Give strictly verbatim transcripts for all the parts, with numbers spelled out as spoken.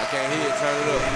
can't hear it, turn it up.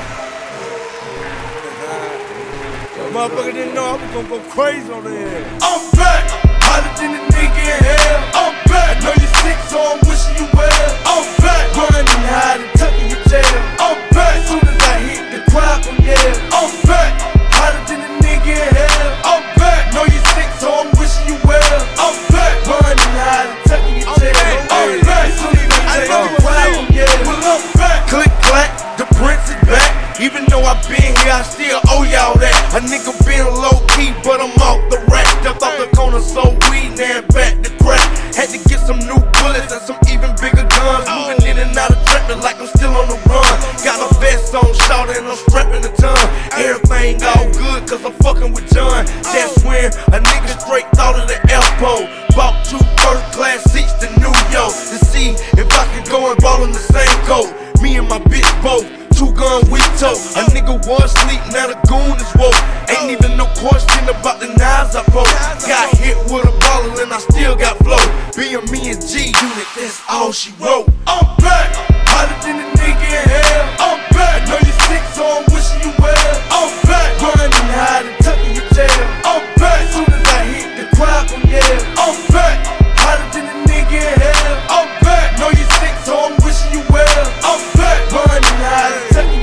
Yo, motherfucker didn't know I was gonna go crazy on the air. I'm back, hotter than a nigga in hell. I'm back, I know you sick, so I'm wishing you well. I'm back, grinding hard and tucking your tail. I'm back, as soon as I hit the crowd gon' yell. I'm back, hotter than a nigga in hell. I'm back, know you sick, so I'm wishing you well. I'm back, grinding hard and tucking your tail. I'm back, as soon as I hit the crowd gon' yell. Well, I'm back, click clack, the prince is back. Even though I been here, I still owe y'all that. A nigga been low key, but I'm off the rack. Jumped off the corner, sold weed, now back to crack. Had to get some new bullets and some even bigger guns. Moving in and out of traffic like I'm still on the run. Got a vest on, short and I'm strapping a ton. Everything all good, cause I'm fucking with John. That's when a nigga straight out of the airport. Bought two first class seats to New York to see if I can go and ball in the same coat. Me and my bitch both. Two gun we tote. A nigga was sleep, now the goon is woke. Ain't even no question about the knives I broke. Got hit with a bottle and I still got flow. Being me and G Unit, that's all she wrote. I'm back, hotter than a nigga in hell. I'm back, I know you sick, so I'm wishing you well. I'm back, grinding hard and tucking your tail. I'm back, as soon as I hit the crowd gon' yell. I'm back, hotter than a nigga in hell. I'm back, know you sick, so I'm wishing you well. I'm back, grinding hard.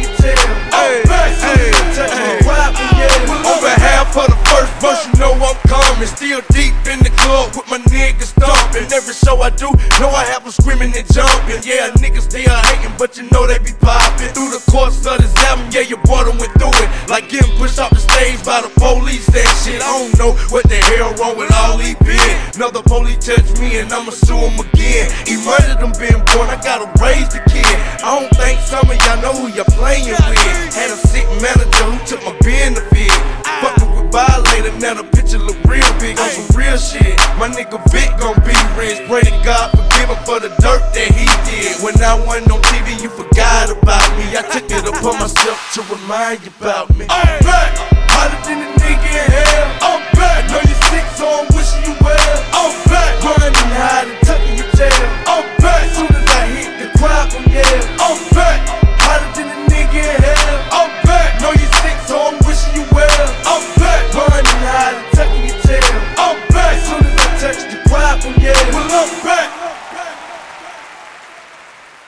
You know I'm coming, still deep in the club with my niggas stomping. Every show I do, know I have them screaming and jumping. Yeah, niggas still hating, but you know they be popping. Through the course of this album, yeah, your boy done went through it. Like getting pushed off the stage by the police and shit. I don't know what the hell wrong with all these been. Another police touch me and I'ma sue him again. He murdered them being born, I gotta raise the kid. I don't think some of y'all know who you're playing with. Had a sick manager who took my benefit. Fucking with violator, now the picture look real big on some real shit. My nigga Vic gon' be rich. Pray to God forgive him for the dirt that he did. When I wasn't on T V, you forgot about me. I took it upon myself to remind you about me. I'm back, hotter than a nigga in hell.